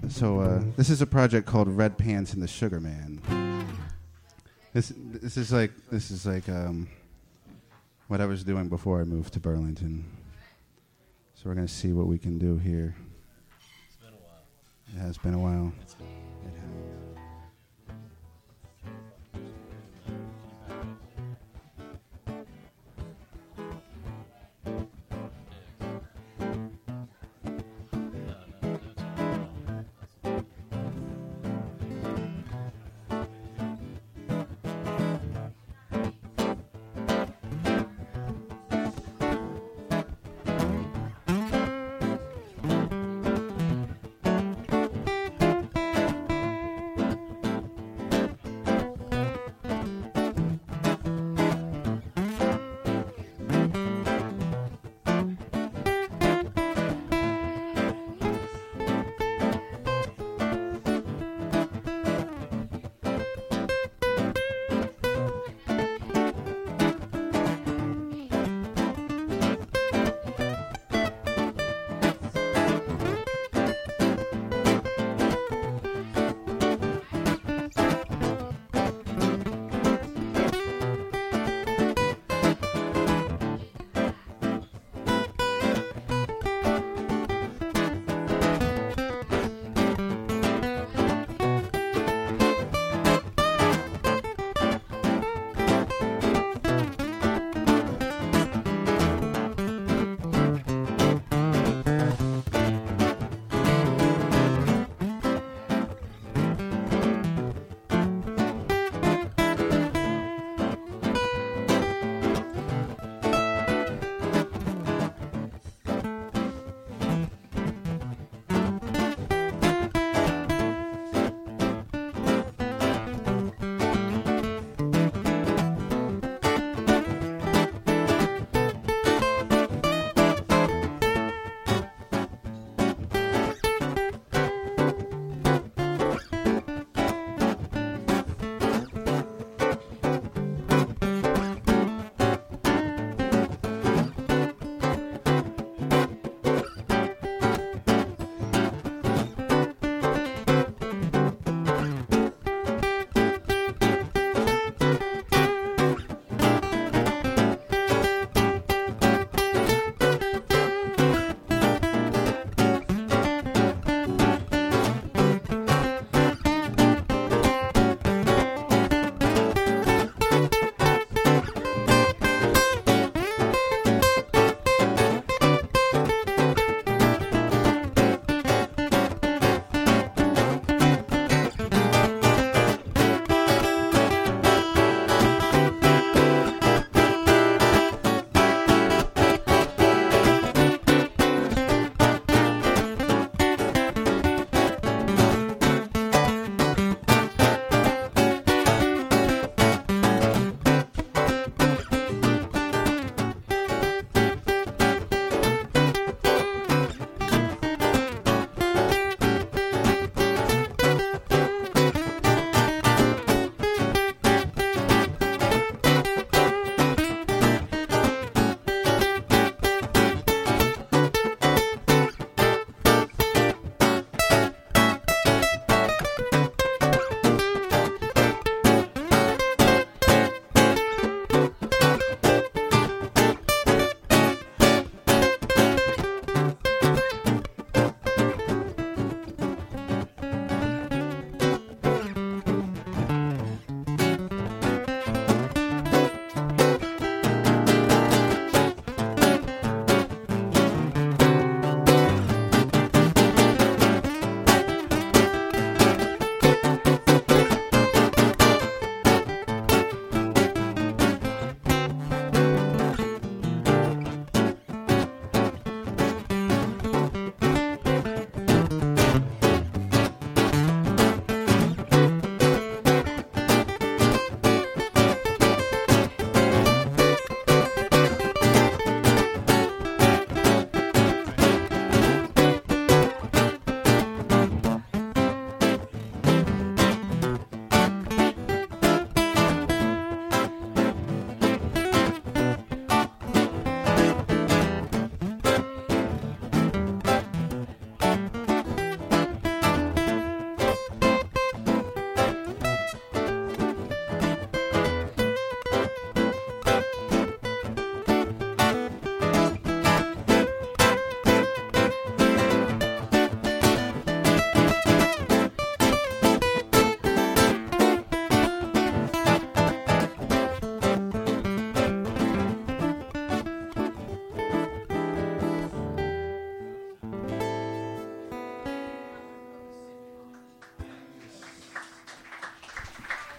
This is a project called Red Pants and the Sugar Man. This is like what I was doing before I moved to Burlington. So we're gonna see what we can do here. It's been a while. It has been a while.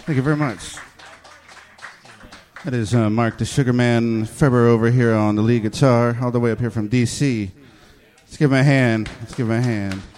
Thank you very much. That is Mark the Sugarman Ferber over here on the lead guitar, all the way up here from D.C. Let's give him a hand. Let's give him a hand.